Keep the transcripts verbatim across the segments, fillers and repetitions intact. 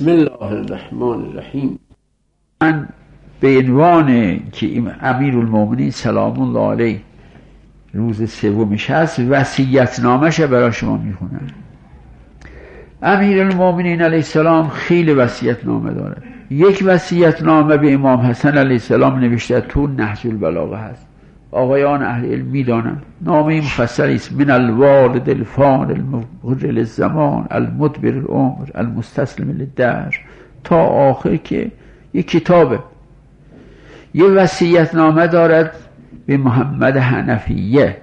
بسم الله الرحمن الرحیم. من به عنوان که امیرالمومنین سلام الله علیه روز سومش هست وصیت‌نامه‌اش برای شما میخونم. امیرالمومنین علیه السلام خیلی وصیت‌نامه داره. یک وصیت‌نامه به امام حسن علیه السلام نوشته تو نهج البلاغه هست. آقایان اهل علم میدانن نامه مفصلی است. من الوالد الفان المغر للزمان المدبر العمر المستسلم للدهر تا آخر که یک کتابه. یه وصیت‌نامه دارد به محمد حنفیه،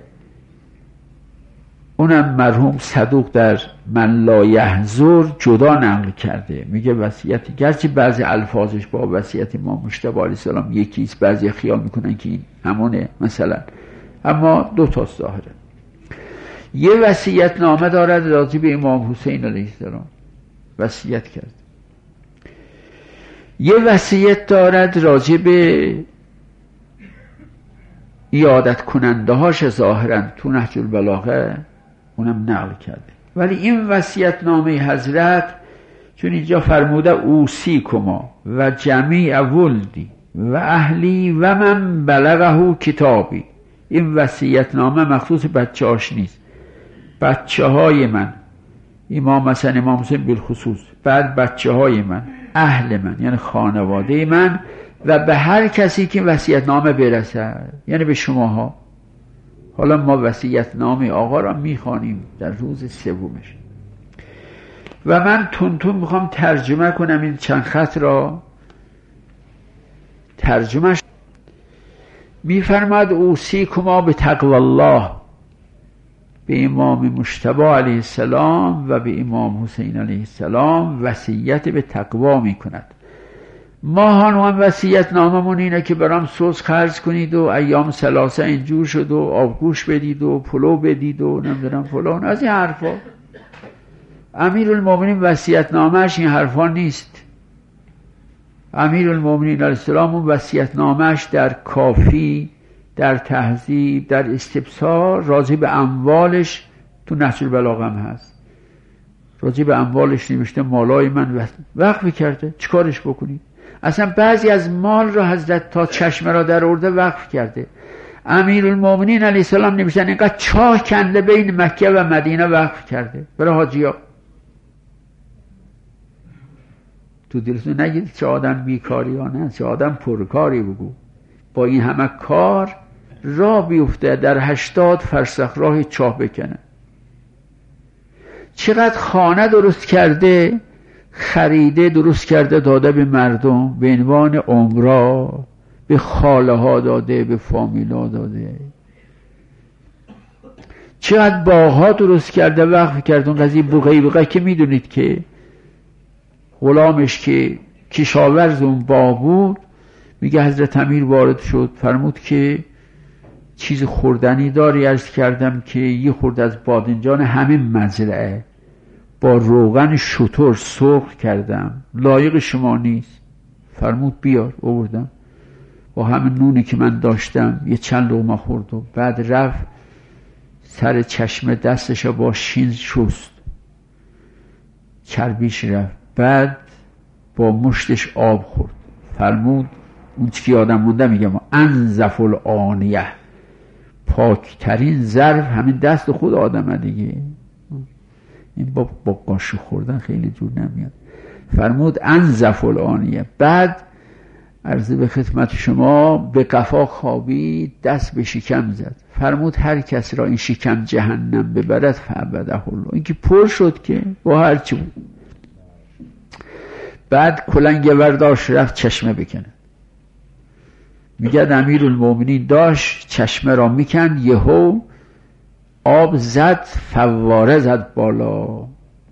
اونم مرحوم صدوق در من لا یحضر جدا نقل کرده. میگه وصیت، گرچه بعضی الفاظش با وصیت امام مجتبی علیه السلام یکیست، بعضی خیال میکنن که این همونه مثلا، اما دو تا ظاهره. یه وصیت نامه دارد راجع به امام حسین علیه السلام، وصیت کرد. یه وصیت دارد راجع به ایادت کننده هاش ظاهرا تو نهج البلاغه، اونم نقل کرده. ولی این وصیت نامه حضرت چون اینجا فرموده اوصیکما و جمیع ولدی و اهلی و من بلغه کتابی، این وصیت نامه مخصوص بچه هاش نیست، بچه های من، امام مثلا امام حسین بالخصوص، بعد بچه های من، اهل من یعنی خانواده من، و به هر کسی که وصیت نامه برسد یعنی به شماها. حالا ما وصیت نامه آقا را میخوانیم در روز سومش و من تون تون میخوام ترجمه کنم این چند خط را. ترجمهش میفرماد اوصیکما به تقوی الله، به امام مجتبی علیه السلام و به امام حسین علیه السلام وصیت به تقوا میکند. ما هم وصیت ناممون اینه که برام سوز خرج کنید و ایام ثلاثه اینجور شد و آبگوش بدید و پلو بدید و نمیدونم فلان، از این حرفا. امیرالمومنین وصیت نامهش این حرفا نیست. امیرالمومنین علیه السلام اون وصیت نامهش در کافی، در تهذیب، در استبصار راجع به اموالش تو نهج البلاغه هم هست. راجع به اموالش نوشته مالای من وقف کرده، چیکارش بکنید؟ اصلا بعضی از مال را حضرت تا چشمه را در آورده وقف کرده. امیرالمومنین علیه السلام نمیشن اینقدر چاه کنده بین مکه و مدینه وقف کرده برای حاجیا. تو دلتون نگید چه آدم بیکاری ها، نه، چه آدم پرکاری بگو. با این همه کار راه بیفته در هشتاد فرسخ راه چاه بکنه. چقدر خانه درست کرده، خریده درست کرده داده به مردم به عنوان عمرا، به خاله ها داده، به فامیلا داده. چقدر باغ‌ها درست کرده وقف کرده. اون قضیه بوقیبقه که میدونید که غلامش که کشاورز اون باغ بود، میگه حضرت امیر وارد شد فرمود که چیز خوردنی داری؟ عرض کردم که یه خورده از بادنجان همین مزرعه با روغن شتر سرخ کردم، لایق شما نیست. فرمود بیار. آوردم با همین نونی که من داشتم یه چند لقمه خورد و بعد رفت سر چشمه دستش با شین شست، چربیش رفت، بعد با مشتش آب خورد. فرمود اون چی که یادم مونده، میگم انظف الآنیه، پاکترین ظرف همین دست خود آدمه دیگه. این با, با قاشق خوردن خیلی جور نمیاد. فرمود انظف الآنیه. بعد عرض به خدمت شما به قفا خوابید، دست به شکم زد. فرمود هر کس را این شکم جهنم ببرد فابده الله. این که پر شد که با هر چی بود. بعد کلنگ برداشت رفت چشمه بکنه. میگه امیرالمومنین داشت چشمه را میکند، یهو آب زد، فواره زد بالا.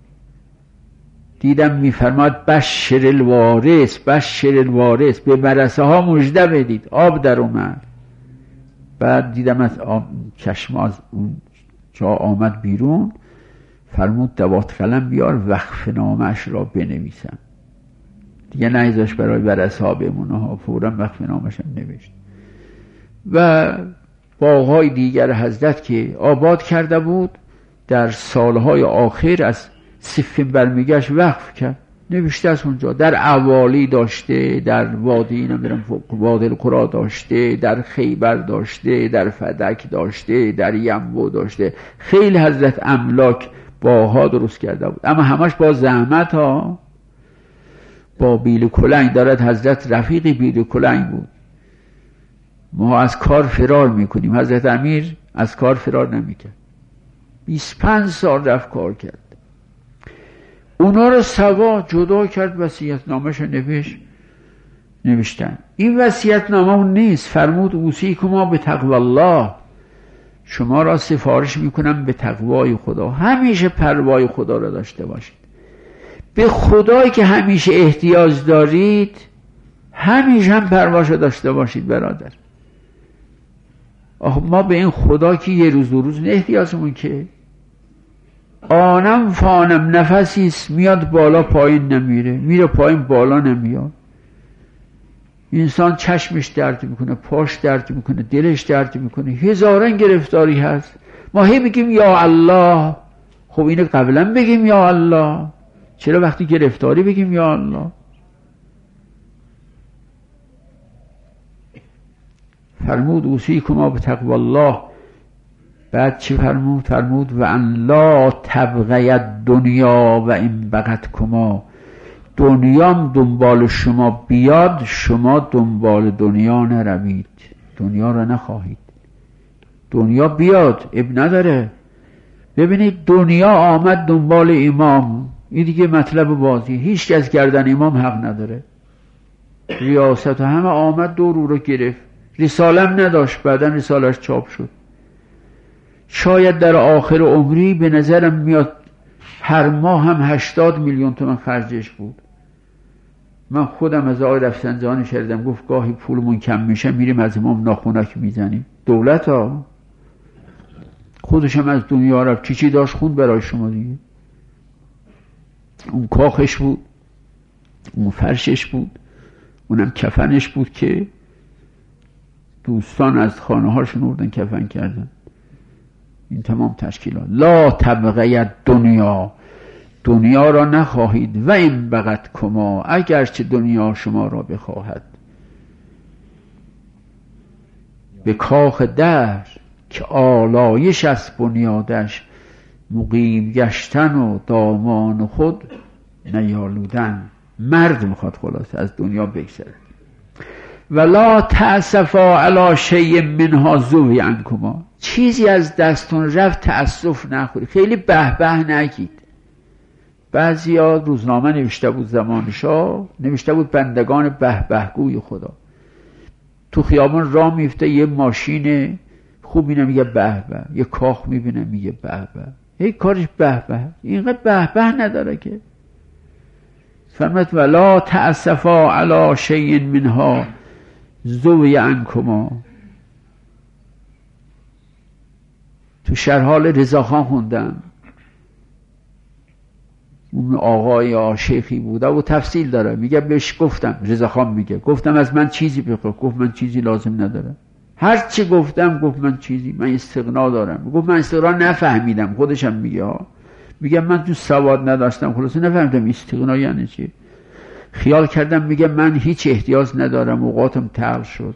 دیدم میفرماد بشر الوارث، بشر الوارث، به ورثه ها مژده بدید، آب در اومد. بعد دیدم از آب چشمه از اون جا آمد بیرون. فرمود دوات قلم بیار، وقف نامش را بنویسم. دیگه نایزاش برای ورثه ها بمونه ها، فوراً وقف نامش هم نوشت. و باغ‌های دیگر حضرت که آباد کرده بود در سالهای آخر از صفین برمیگشت وقف کرد. نوشته از اونجا. در اوالی داشته، در وادی نمیدونم وادی القرا داشته، در خیبر داشته، در فدک داشته، در ینبو داشته. خیلی حضرت املاک باها درست کرده بود، اما همش با زحمت ها، با بیل کلنگ. دارد حضرت رفیقی بیل کلنگ بود. ما از کار فرار میکنیم، حضرت امیر از کار فرار نمیکرد. بیست و پنج سال رفت کار کرد. اونا رو سوا جدا کرد، وصیت‌نامه‌شو نوشت نوشتن. این وصیت‌نامه اون نیست. فرمود اوصیکما به تقوی الله، شما را سفارش میکنم به تقوای خدا. همیشه پروای خدا را داشته باشید. به خدایی که همیشه احتیاج دارید همیشه هم پرواشو داشته باشید برادر. آخه ما به این خدا که یه روز دو روز احتیاجمون که آنم فانم نفسیست، میاد بالا پایین نمیره، میره پایین بالا نمیاد. انسان چشمش درد میکنه، پاش درد میکنه، دلش درد میکنه، هزاران گرفتاری هست. ما هی بگیم یا الله. خب اینو قبلا بگیم یا الله، چرا وقتی گرفتاری بگیم یا الله؟ فرمود اوصیکما به تقوی الله. بعد چی فرمود؟ فرمود و ان لا تبغی الدنیا و این بغت کما، دنیام دنبال شما بیاد، شما دنبال دنیا نروید، دنیا را نخواهید. دنیا بیاد اب نداره. ببینید دنیا آمد دنبال امام، این دیگه مطلب بازی. هیچ کس گردن امام حق نداره. ریاست همه آمد دور او رو گرفت. رسالم نداشت، بعدا رسالش چاپ شد. شاید در آخر عمری به نظرم میاد هر ماه هم هشتاد میلیون تومان خرجش بود. من خودم از آقای رفسنجانی شنیدم، گفت گاهی پولمون کم میشه میریم از امام ناخونک میزنیم. دولت ها خودشم از دنیا رفت، چی چی داشت خوند برای شما دیگه. اون کاخش بود، اون فرشش بود، اونم کفنش بود که دوستان از خانه هاشون اردن کفن کردن. این تمام تشکیلات. لا تبغی دنیا، دنیا را نخواهید. و این بغت کما، اگرچه دنیا شما را بخواهد. به کاخ در که آلایش از بنیادش، مقیم گشتن و دامان خود نیالودن. مرد میخواد خلاصه از دنیا بگذره. ولا تأسفا علی شیء منها ذوی عنکما، چیزی از دستون رفت تأسف نخوری، خیلی به به نگید. بعضیا روزنامه نوشته بود زمان شاه، نوشته بود بندگان به به گوی خدا. تو خیابان راه میفته یه ماشین خوب میبینه میگه به به، یه کاخ میبینه میگه به به، هی کارش به به. اینقدر به به نداره که. فرمت ولا تأسفا علی شیء منها ذوی عنکما. تو شرحال رضاخان خوندم، اون آقای عاشقی بوده و تفصیل داره، میگه بهش گفتم، رضاخان میگه گفتم از من چیزی بخواه، گفت من چیزی لازم ندارم. هر چی گفتم گفت من چیزی، من استغنا دارم. گفت من استغنا نفهمیدم. خودشم میگه ها، میگه من تو سواد نداشتم، خلاصه نفهمیدم استغنا یعنی چی. خیال کردم میگه من هیچ احتیاج ندارم، اوقاتم تغییر شد.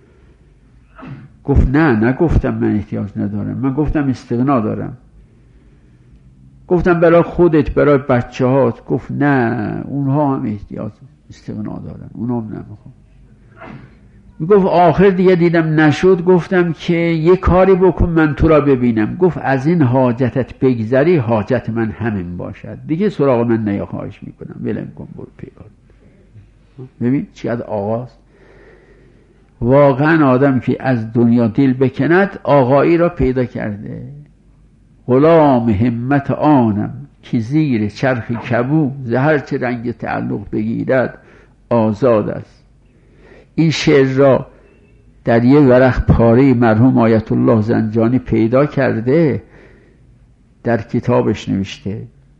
گفت نه نگفتم من احتیاج ندارم، من گفتم استغنا دارم. گفتم برای خودت، برای بچه هات. گفت نه اونها هم احتیاج استغنا دارن، اونها هم نمیخوام. گفت آخر دیگه دیدم نشد، گفتم که یه کاری بکن من تو را ببینم. گفت از این حاجتت بگذری حاجت من همین باشد، دیگه سراغ من نیا، خواهش میکنم ولم کن برو پیکار. ببین چقدر آغاز. واقعا آدم که از دنیا دل بکند آقایی را پیدا کرده. غلام همت آنم که زیر چرخ کبو، زهر چه رنگ تعلق بگیرد آزاد است. این شعر را در یک ورق پاره مرحوم آیت الله زنجانی پیدا کرده، در کتابش نوشته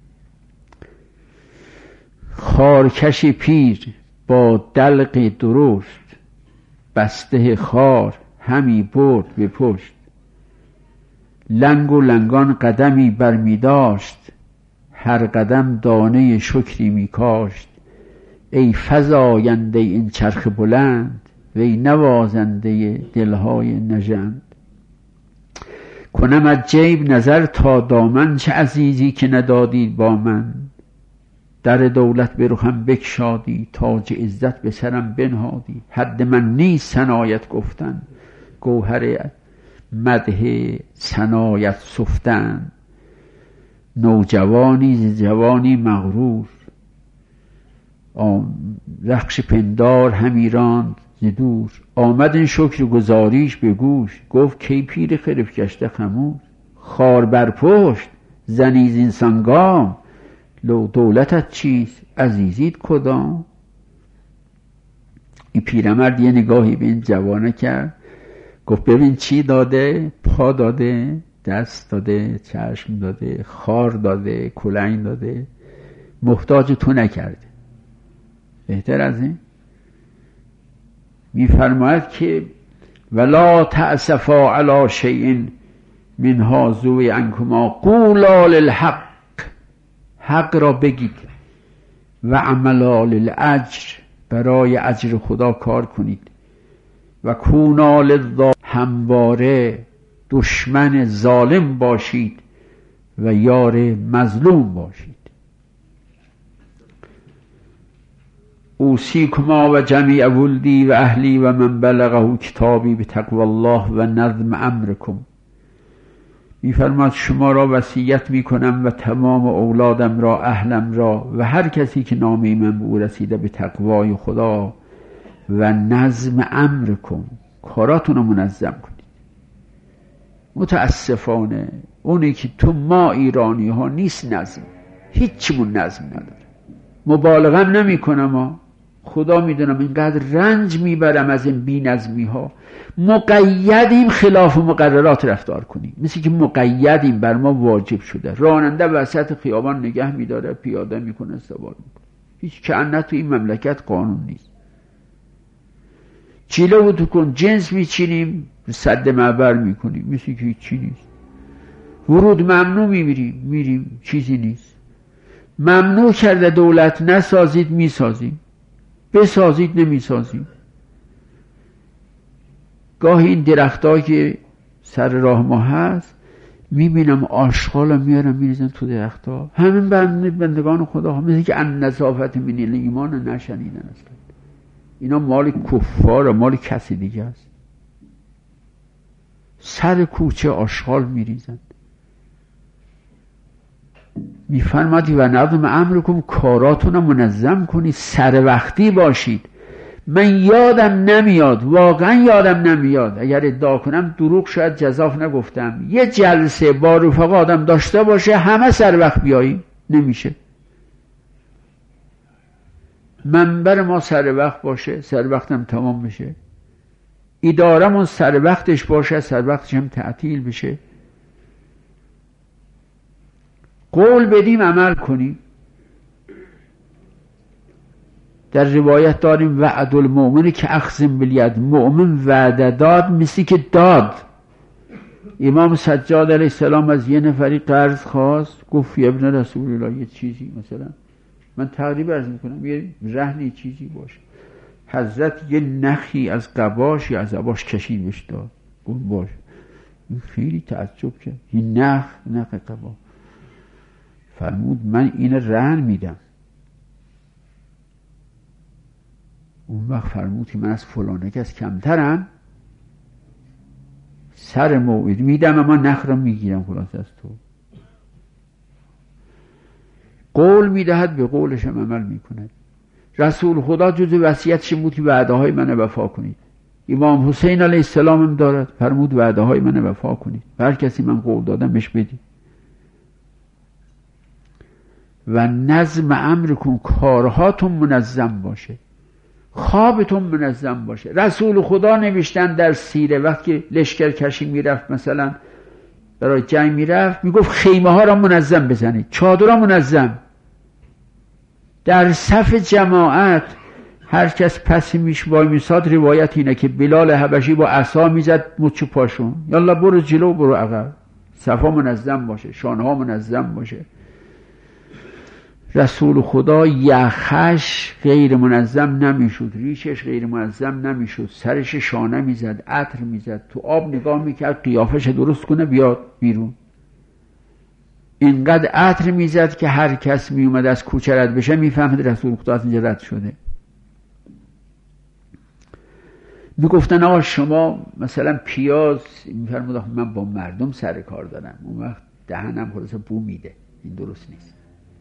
خارکش پیر با دلق درشت، بسته خار همی برد به پشت. لنگ و لنگان قدمی برمی داشت، هر قدم دانه شکری می کاشت. ای فزاینده این چرخ بلند، وی نوازنده دلهای نژند. کنم از جیب نظر تا دامن، چه عزیزی که ندادید با من. در دولت به رخم بکشادی، تاج عزت به سرم بنهادی. حد من نیست ثنایت گفتن، گوهر مدح ثنایت سفتن. نوجوانی ز جوانی مغرور، رخش پندار همی راند ز دور. آمد این شکر گزاریش به گوش، گفت کی پیر خرف گشته خموش. خار بر پشت زنی زین سنگام، لو دولتت چیست عزیزیت کدام. این پیرمرد یه نگاهی به این جوانه کرد، گفت ببین چی داده، پا داده، دست داده، چشم داده، خار داده، کلنگ داده، محتاج تو نکرده. بهتر از این میفرماید که ولا تأسفا علی شیء منها ذوی عنکما قولا للحق. حق را بگید و عملا للاجر، برای اجر خدا کار کنید. و کونا للظالم، همواره دشمن ظالم باشید و یار مظلوم باشید. اوصیکما و جمیع ولدی و اهلی و من بلغه کتابی بتقوی الله و نظم امرکم. میفرماد شما را وصیت میکنم و تمام اولادم را، اهلم را و هر کسی که نامه من به او رسیده، به تقوای خدا و نظم امرکم، کاراتون رو منظم کنید. متاسفانه اونی که تو ما ایرانی ها نیست نظم، هیچمون نظم نداره. مبالغه هم نمی کنم، خدا میدونم اینقدر رنج میبرم از این بی نظمی ها. مقیدیم خلاف مقررات رفتار کنیم، مثل که مقیدیم، بر ما واجب شده. راننده وسط خیابان نگه میداره، پیاده میکنه، سوار میکنه. هیچ کنه تو این مملکت قانون نیست. چیله و تو کن جنس میچینیم، سد معبر میکنیم، مثل که هیچی نیست. ورود ممنوع میبریم، میریم چیزی نیست. ممنوع کرده دولت نسازید، میسازیم. بسازید، نمیسازیم. گاهی این درختایی که سر راه ما هست میبینم آشغال میارم میریزن تو درختها. همین بندگان خدا ها، مثل که ان نظافت من الایمان نشنیدن اصلا. اینا مال کفار، مال کسی دیگه است. سر کوچه آشغال میریزن. میفرمادی و نظم امرکم، کاراتون منظم کنید، سر وقتی باشید. من یادم نمیاد، واقعا یادم نمیاد، اگر ادعا کنم دروغ شاید جزاف نگفتم، یه جلسه با رفقا آدم داشته باشه همه سر وقت بیاییم، نمیشه. منبر ما سر وقت باشه، سر وقتم تمام بشه. ادارمون سر وقتش باشه، سر وقتش هم تعطیل بشه. قول بدیم، عمل کنیم. در روایت داریم وعد المؤمن که اخذ بالید، مؤمن وعده داد مثل که داد. امام سجاد علیه السلام از یه نفری قرض خواست، گفت یا ابن رسول الله یه چیزی، مثلا من تقریبا عرض میکنم یه رهنی چیزی باشه. حضرت یه نخی از قباش یا از عباش کشید بهش داد، گفت باشه. این خیلی تعجب کرد، این نخ نخ قبا. فرمود من این رهن میدم. اون وقت فرمود که من از فلانه کس کمترم، سر موعد میدم اما نخ را میگیرم خلاص از تو. قول میدهد، به قولش هم عمل میکند. رسول خدا جز وصیتش بود که وعده های من وفا کنید. امام حسین علیه السلام هم دارد، فرمود وعده های من وفا کنید، هر کسی من قول دادم بهش بدید. و نظم امرکم، کارهاتون منظم باشه، خوابتون منظم باشه. رسول خدا نوشتن در سیره وقتی لشکر کشی میرفت، مثلا برای جنگ میرفت، میگفت خیمه ها را منظم بزنید، چادر را منظم. در صف جماعت هر کس پس میش وای میساد، روایت اینه که بلال حبشی با عصا میزد مچ پاشون، یالا برو جلو برو عقب. صفا منظم باشه، شانه ها منظم باشه. رسول خدا یخش غیر منظم نمیشد، ریشش غیر منظم نمیشد، سرش شانه میزد، عطر میزد، تو آب نگاه میکرد قیافش درست کنه بیاد بیرون. اینقدر عطر میزد که هر کس میومد از کوچه رد بشه میفهمد رسول خدا از اینجا رد شده. میگفتن آقا شما مثلا پیاز، میفرمود من با مردم سر کار دارم، اون وقت دهنم خلاصه بو میده، این درست نیست.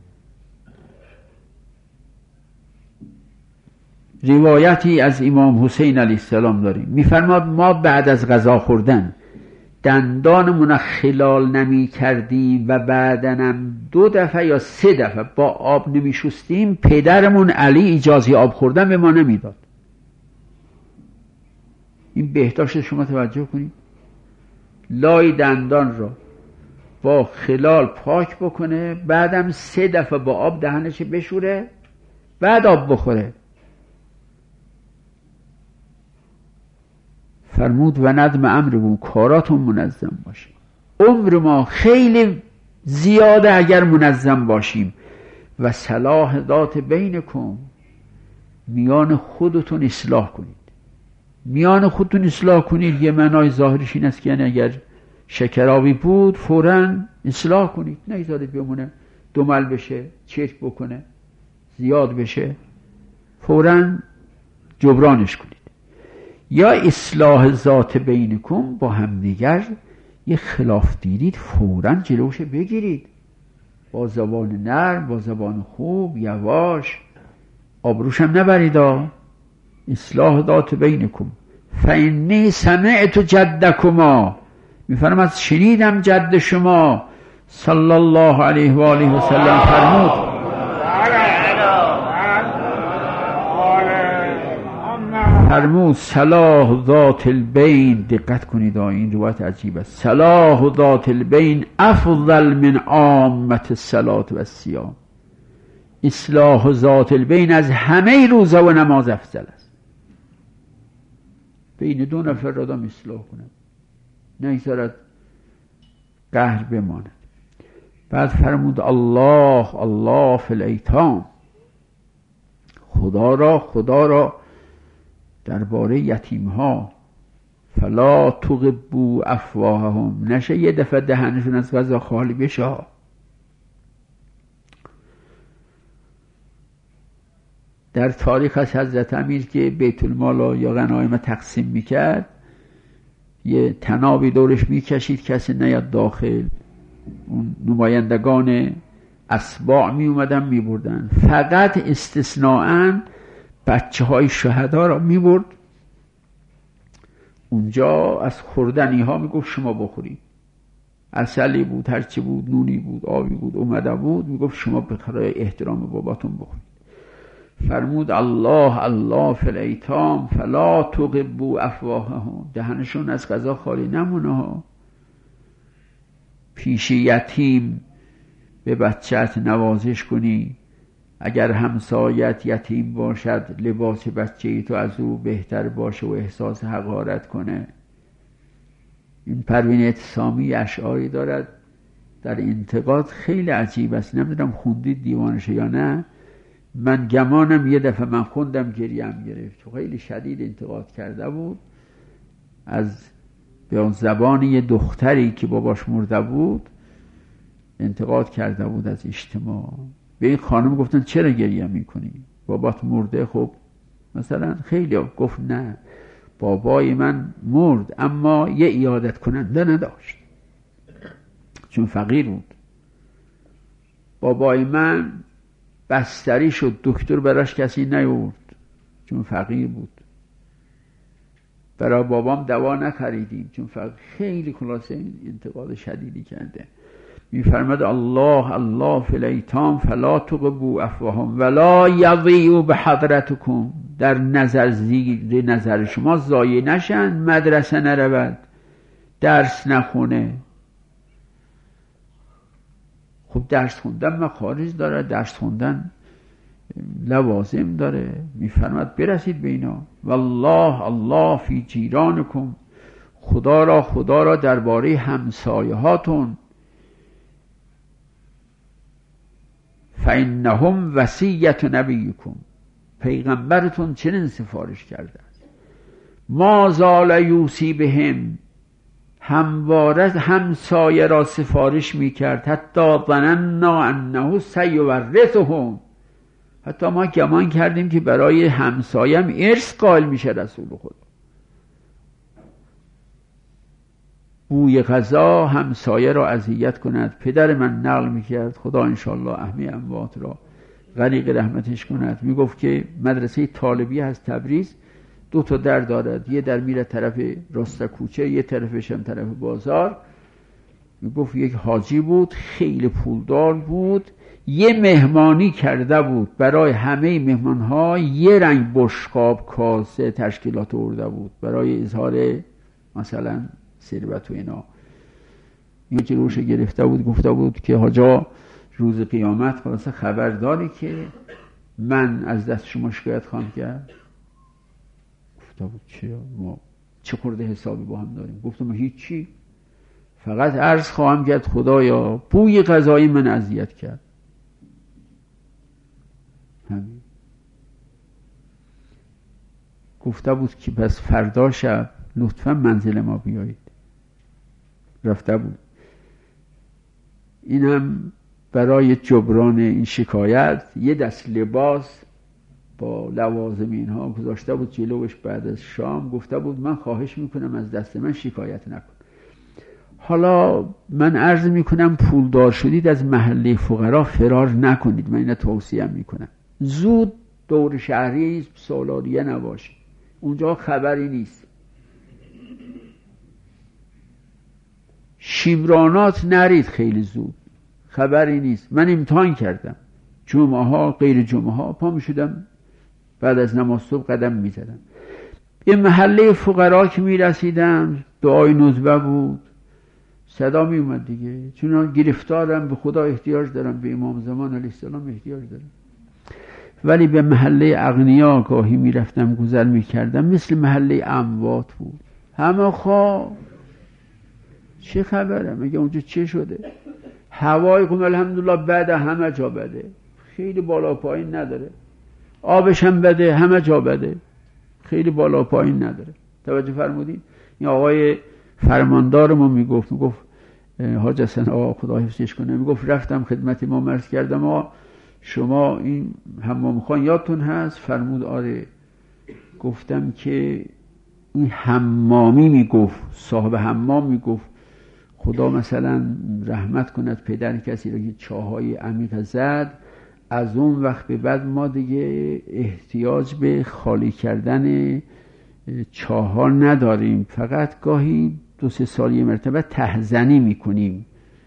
روایتی از امام حسین علیه السلام داریم، میفرماد ما بعد از غذا خوردن دندانمون خلال نمی کردیم و بعدنم دو دفعه یا سه دفعه با آب نمی شستیم، پدرمون علی اجازه آب خوردن به ما نمیداد. این بهداشت شما توجه کنید، لای دندان را با خلال پاک بکنه، بعدم سه دفعه با آب دهنش بشوره، بعد آب بخوره. فرمود و ندم امرکم، کاراتون منظم باشه. عمر ما خیلی زیاده اگر منظم باشیم. و صلاح ذات بینکم، میان خودتون اصلاح کنید. میان خودتون اصلاح کنید یه معنای ظاهرش این است که یعنی اگر شکرابی بود فوراً اصلاح کنید، نگذارید بمونه دومل بشه، چرک بکنه، زیاد بشه، فوراً جبرانش کنید. یا اصلاح ذات بینکم، با هم دیگر یه خلاف دیدید فوراً جلوش بگیرید، با زبان نرم، با زبان خوب، یواش، آبروشم نبرید. اصلاح ذات بینکم فانی سمعت جدکما، میفرماد شنیدم جد شما صلی الله علیه و آله و سلم فرمود فرمود صلاح ذات البین، دقت کنید این روایت عجیب است، صلاح ذات البین افضل من عامة الصلاة و الصیام. اصلاح ذات البین از همه روزه و نماز افضل است. بین دو نفر را دام اصلاح کنند، نگذارد قهر بماند. بعد فرمود الله الله فی الایتام، خدا را خدا را درباره یتیم ها، فلا تغبوا افواههم، نشه یه دفعه دهنشون از غذا خالی بشه. در تاریخ از حضرت امیر که بیت المال یا غنایم تقسیم میکرد، یه تنابی دورش میکشید کسی نیاد داخل، اون نمایندگان اسباع میومدن میبردن، فقط استثناءً بچه های شهدا را میبرد اونجا، از خوردنی ها میگفت شما بخورید، عسلی بود، هرچی بود، نونی بود، آبی بود، اومده بود، میگفت شما به خاطر احترام باباتون بخورید. فرمود الله الله فی الایتام فلا تغبوا افواههم، دهنشون از غذا خالی نمونه ها. پیش یتیم به بچه‌ت نوازش کنی، اگر همسایت یتیم باشد لباس بچه تو از او بهتر باشه و احساس حقارت کنه. این پروین اعتصامی اشعاری دارد در انتقاد خیلی عجیب است، نمیدونم خوندید دیوانشه یا نه. من گمانم یه دفعه من خوندم گریم گرفت، خیلی شدید انتقاد کرده بود از به زبان یه دختری که باباش مرده بود، انتقاد کرده بود از اجتماع. به این خانم گفتن چرا گریه میکنی؟ بابات مرده. خب مثلا خیلی گفت نه بابای من مرد اما یه عیادت کننده نداشت چون فقیر بود. بابای من بستری شد، دکتر براش کسی نیورد چون فقیر بود. برای بابام دوا نخریدیم چون فقیر. خیلی خلاصه انتقاد شدیدی کرده. میفرماد الله الله فی الایتام فلا تغبوا افواههم ولا یضیعوا بحضرتکم، در نظر زیر نظر شما ضایع نشن، مدرسه نرود، درس نخونه. خب درس خوندن مخارج داره، درس خوندن لوازم داره. میفرماد برسید به اینا. والله الله فی جیرانکم، خدا را خدا را درباره همسایه هاتون. فانهم وصیت نبیکم، پیغمبرتون چنین سفارش کرده است. ما زال یوصی بهم، همواره همسایه را سفارش میکرد. حتی ظننا انه سیورثهم، حتی ما گمان کردیم که برای همسایه هم ارث قائل میشه رسول خدا. بوی غذا همسایه را اذیت کند. پدر من نقل میکرد، خدا انشالله اهمی اموات را غریق رحمتش کند، میگفت که مدرسه طالبی هست تبریز، دو تا در دارد، یه در میره طرف راست کوچه، یه طرفش هم طرف بازار. میگفت یک حاجی بود خیلی پولدار بود، یه مهمانی کرده بود برای همه مهمانها، یه رنگ بشقاب کاسه تشکیلات آورده بود برای اظهار مثلا ثروت و اینا. یه جلوش گرفته بود، گفته بود که حاجا روز قیامت خلاصه خبر داری که من از دست شما شکایت خواهم کرد؟ گفته بود چه؟ ما چه خورده حسابی با هم داریم؟ گفتم هیچی، فقط عرض خواهم کرد خدایا بوی غذای من اذیت کرد. همین. گفته بود که پس فردا شب لطفا منزل ما بیایید. رفته بود. اینم برای جبران این شکایت یه دست لباس با لوازم اینها گذاشته بود جلوش. بعد از شام گفته بود من خواهش میکنم از دست من شکایت نکن. حالا من عرض میکنم پولدار شدید از محله فقرا فرار نکنید، من اینو توصیه میکنم. زود دور شهری سالاریه نباشید، اونجا خبری نیست. شیمرانات نرید خیلی زود، خبری نیست. من امتحان کردم، جمعه ها غیر جمعه ها پا می شدم بعد از نماز صبح قدم می زدم. یه محله فقرا که می رسیدم دعای نزبه بود، صدا می اومد دیگه، چون گرفتارم، به خدا احتیاج دارم، به امام زمان علیه السلام احتیاج دارم. ولی به محله اغنیا گاهی می رفتم گذر می کردم، مثل محله اموات بود. همه خواه چه خبره؟ مگه اونجا چه شده؟ هوای خون الحمدلله بده، همه جا بده، خیلی بالا پایین نداره. آبش هم بده، همه جا بده، خیلی بالا پایین نداره. توجه فرمودین؟ این آقای فرماندارمون میگفت میگفت حاج حسن آقا خدا حفظش کنه، میگفت رفتم خدمت ما مرز کردم آقا شما این حمام خان یادتون هست؟ فرمود آره. گفتم که این حمامی میگفت، صاحب حمام میگفت خدا مثلا رحمت کند پدر کسی را که چاهای عمیق زد، از اون وقت به بعد ما دیگه احتیاج به خالی کردن چاها نداریم، فقط گاهی دو سه سال یه مرتبه تهزنی میکنیم،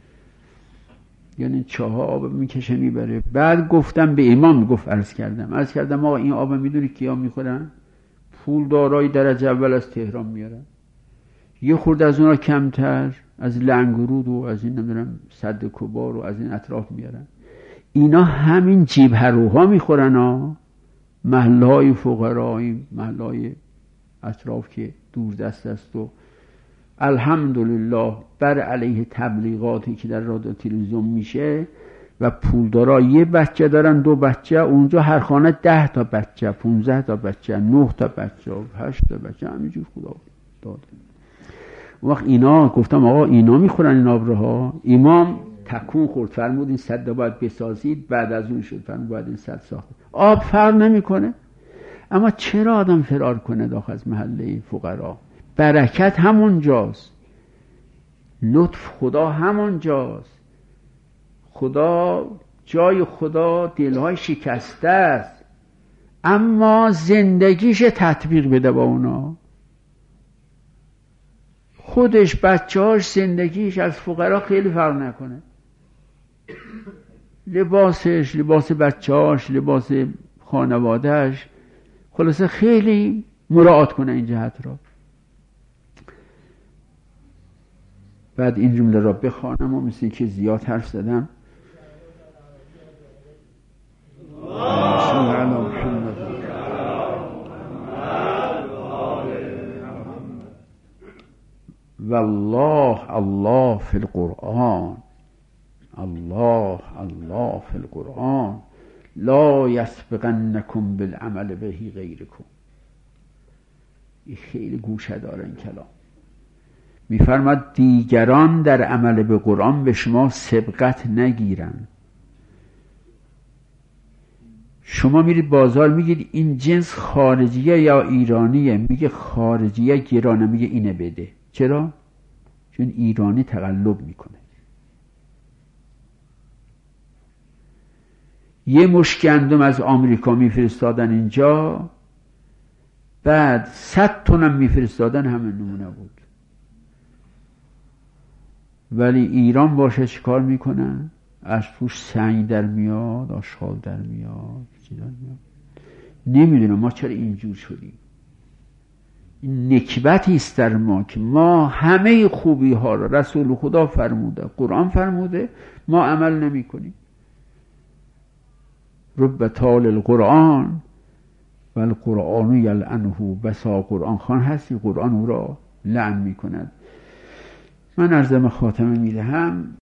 یعنی چاها آب میکشه میبره. بعد گفتم به امام، گفت عرض کردم عرض کردم آقا این آب میدونی کیا میخورن؟ پول دارای درجه اول از تهران میارن، یه خورده از اونا کمتر از لنگرود و از این نمیدونم صد کبار و از این اطراف میارن. اینا همین جیب هروها میخورن ها، محله های فقرایی، محله های اطراف که دور دست است. و الحمدلله بر علیه تبلیغاتی که در رادیو تلویزیون میشه و پولدارا یه بچه دارن، دو بچه، اونجا هر خانه ده تا بچه، پونزده تا بچه، نه تا بچه، هشت تا بچه، همینجور خدا داده. اون وقت اینا گفتم آقا اینا میخورن این آب ها. امام تکون خورد، فرمود این سد باید بسازید. بعد از اون شد فرمود باید این سد ساخت. آب فرق نمیکنه. اما چرا آدم فرار کنه داخل از محله فقرا؟ برکت همون جاست، لطف خدا همون جاست. خدا جای خدا دلهای شکسته است، اما زندگیش تطبیق بده با اونا. خودش بچه‌هاش زندگیش از فقرا خیلی فرق نکنه، لباسش، لباس بچه‌هاش، لباس خانوادهش، خلاصه خیلی مراعات کنه این جهت را. بعد این جمله را بخوانم و مثل که زیاد حرف زدم. والله الله فی القرآن الله الله فی القرآن لا یسبقنکم بالعمل به غیرکم. این خیلی گوشه داره این کلام. میفرماد دیگران در عمل به قرآن به شما سبقت نگیرن. شما میرید بازار میگید این جنس خارجیه یا ایرانیه، میگه خارجیه گرانه، میگه اینه بده. چرا؟ چون ایرانی تقلب میکنه. یه مش گندم از آمریکا میفرستادن اینجا، بعد صد تنم میفرستادن، همه نمونه بود. ولی ایران باشه چیکار میکنن؟ از توش سنگ در میاد، آشغال در میاد، چی در میاد. نمیدونم ما چرا اینجور شدیم. این نکبتی است در ما که ما همه خوبی ها را رسول خدا فرموده، قرآن فرموده، ما عمل نمی کنیم. رب طال القرآن و القرآن یلعنه. بسا قرآن خان هستی قرآن او را لعن می کند. من عرض خاتمه می دهم.